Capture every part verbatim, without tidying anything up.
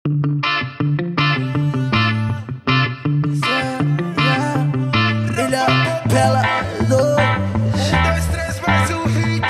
Ilha Bela do dois, três, mais um hit.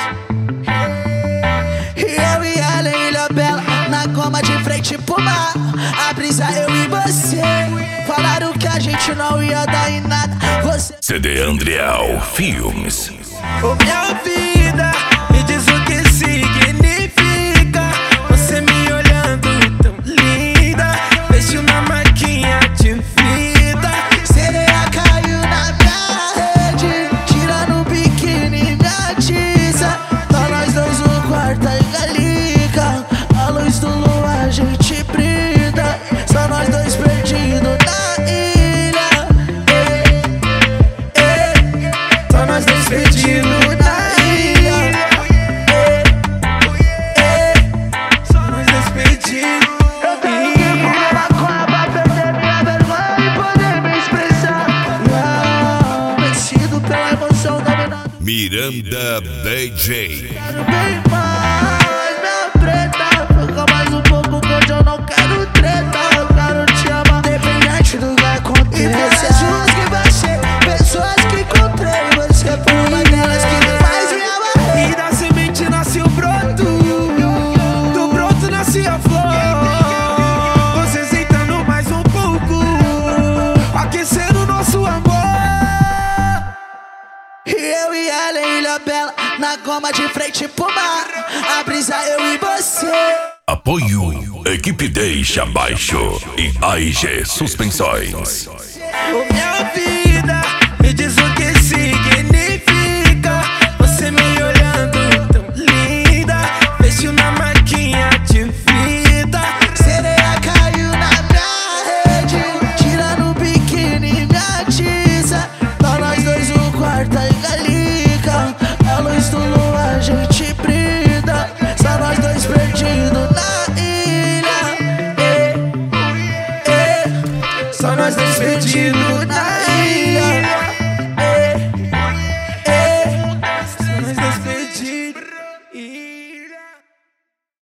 E eu e ela em Ilha Bela, na coma de frente pro mar. A brisa eu e você, falaram que a gente não ia dar em nada. Você C D Andriel Filmes. Ô minha vida, me diz o que significa você me olhando tão linda. Vejo uma marquinha de vida. Sereia caiu na minha rede, tirando o biquíni minha tiza. Tá nós dois no quarto e galica, a luz do luar a gente brinda. Só nós dois perdidos na ilha. Ei, ei, só nós dois perdidos. Miranda D J. Quero bem mais, minha preta. Fica mais um pouco que hoje eu não quero treta. Eu quero te amar, independente do que aconteça. E pessoas que baixei, pessoas que encontrei. Você foi uma delas que me faz me amar. E da semente nasce o broto, do broto nasce a flor. Você sentando mais um pouco, aquecendo o nosso amor. E eu e ela em Ilha Bela, na goma de frente pro mar. A brisa eu e você. Apoio Equipe Deixa Baixo e A I G Suspensões. Ô minha vida, me diz o que significa você me olhando tão linda. Vejo uma marquinha de vida. Sereia caiu na minha rede, tirando o biquíni minha tiza. Tá nós dois no quarto e galica, a luz do luar a gente brinda. Só nós dois perdidos na ilha. Ei, ei, só nós dois perdidos.